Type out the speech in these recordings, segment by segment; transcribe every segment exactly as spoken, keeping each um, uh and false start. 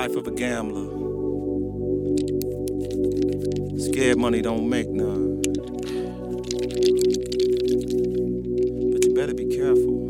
life of a gambler. Scared money don't make none. But you better be careful,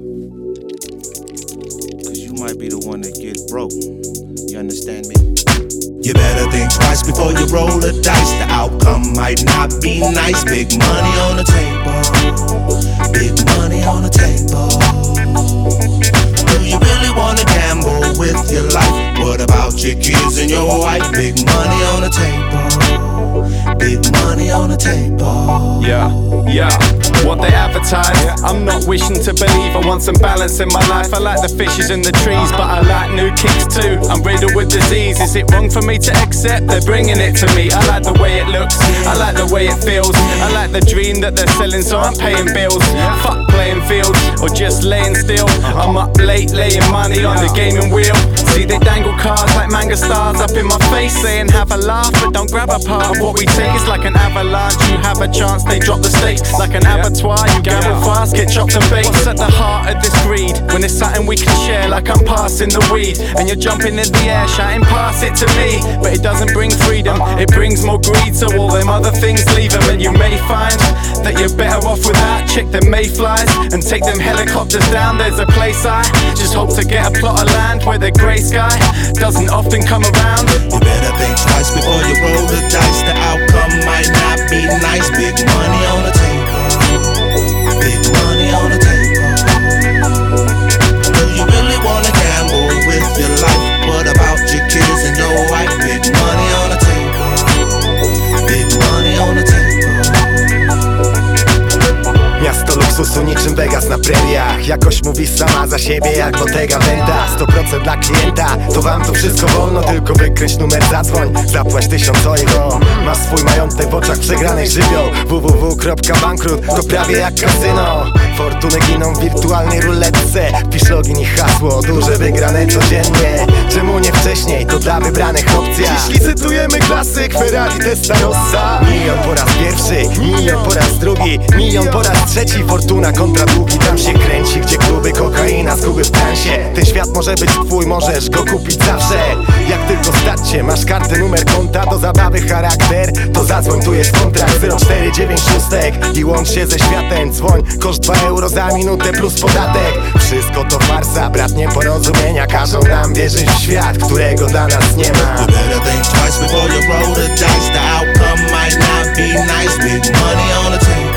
cause you might be the one that get broke. You understand me? You better think twice before you roll the dice. The outcome might not be nice. Big money on the table. Big money on the table. Do you really wanna gamble with your life? What about your kids and your wife? Big money on the table. Big money on the table. Yeah, yeah, what they advertise, I'm not wishing to believe. I want some balance in my life. I like the fishes in the trees, but I like new kicks too. I'm riddled with disease. Is it wrong for me to accept they're bringing it to me? I like the way it looks, I like the way it feels. I like the dream that they're selling, so I'm paying bills. Fuck playing fields or just laying still. I'm up late laying money on the gaming wheel. See, they dangle cards like manga stars up in my face, saying have a laugh but don't grab a part of what we take. It's like an avalanche, you have a chance, they drop the stakes. Like an abattoir, you gamble fast, get chopped and baked. What's at the heart of this greed? When it's something we can share, like I'm passing the weed, and you're jumping in the air, shouting pass it to me. But it doesn't bring freedom, it brings more greed. So all them other things leave them, and you may find that you're better off without. Check them mayflies and take them helicopters down. There's a place I just hope to get a plot of land where the grey sky doesn't often come around. You better think twice before you roll the dice. The outcome might not be nice. Big money on the table. Big money on the table. Do you really wanna gamble with your life? What about your kids and your wife? Big money on the table. Big money on the table. Miasto luksusu niczym Vegas na preriach. Jakoś mówi sama za siebie jak Bottega Veneta. sto procent dla klienta, to wam to wszystko wolno. Tylko wykręć numer, zadzwoń, zapłać tysiąc euro. Masz swój majątek w oczach przegranej żywioł. www kropka bankrut to prawie jak kasyno. Fortuny giną w wirtualnej ruletce. Pisz login i hasło, duże wygrane codziennie. Czemu nie wcześniej, to dla wybranych opcja. Dziś licytujemy klasyk Ferrari Testarossa. Milion po raz pierwszy, milion po raz drugi, milion po raz trzeci. Fortuna kontra długi, tam się kręci. Gdzie kluby, kokaina, zguby w transie. Ten świat może być twój, możesz go kupić zawsze. Jak tylko stać się, masz kartę, numer konta. Do zabawy charakter, to zadzwoń, tu jest kontrakt. Zero cztery dziewięć szóstek i łącz się ze światem. Dzwoń, koszt dwa euro za minutę plus podatek. Wszystko to farsa, brat nieporozumienia. Każą nam wierzyć w świat, którego dla nas nie ma. You better think twice before you roll the dice. The outcome might not be nice. Big money on the table.